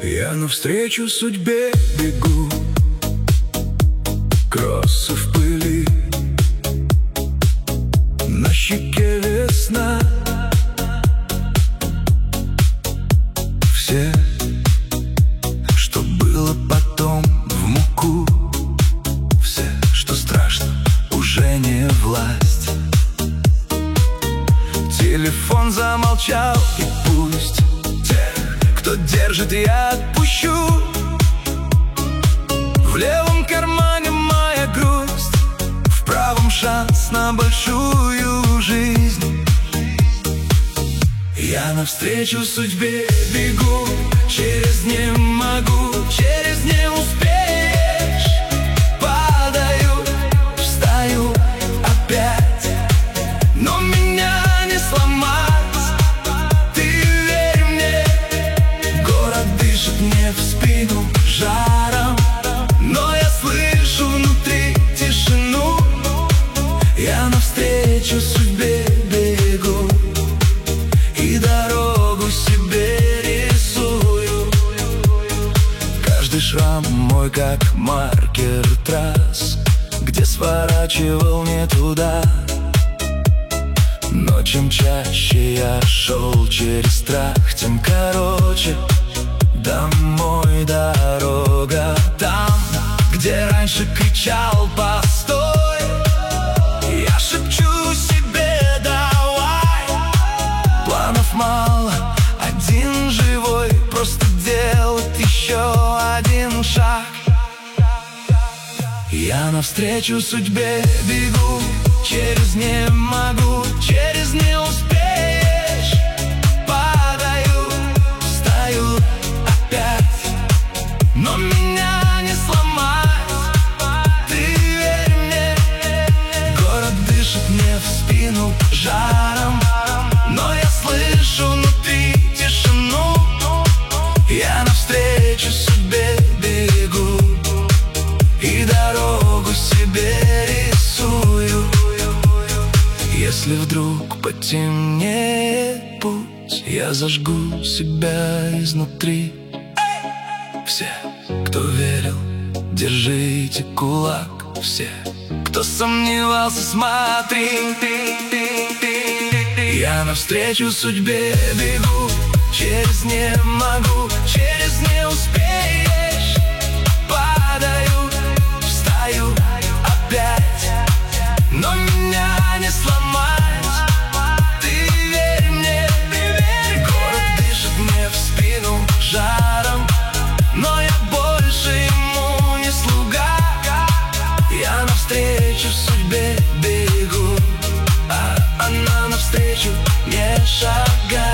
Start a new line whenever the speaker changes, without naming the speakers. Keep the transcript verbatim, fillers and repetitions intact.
Я навстречу судьбе бегу, кроссы в пыли, на щеке весна. Все, что было потом, в муку. Все, что страшно, уже не власть. Телефон замолчал, и пусть тех, кто держит, я отпущу. В левом кармане моя грусть, в правом шанс на большую жизнь. Я навстречу судьбе бегу, через не могу, через не успеешь. Падаю, встаю опять, но меня не сломать. Ты верь мне, город дышит мне в спину жаром, но я слышу внутри тишину. Я навстречу судьбе бегу и дорогу себе рисую. Каждый шрам мой как маркер трасс, где сворачивал не туда. Но чем чаще я шел через страх, тем короче домой дорога. Там, где раньше кричал «постой», я шепчу себе «давай». Планов мало, один живой, просто делать еще один шаг. Я навстречу судьбе бегу, через не могу, через не успеешь. Падаю, встаю опять, но меня не сломать. Ты верь мне, город дышит мне в спину жаром, но я слышу внутри тишину. Я навстречу судьбе бегу и дорогу себе рисую. Если вдруг потемнеет путь, я зажгу себя изнутри. Все, кто верил, держите кулак. Все, кто сомневался, смотри. Я навстречу судьбе бегу, через не могу, через не успеешь. Падаю, встаю опять, но меня не сломать. Ты верь мне, город дышит мне в спину жаром, но я больше ему не слуга. Я навстречу судьбе бегу, а она навстречу не шагает.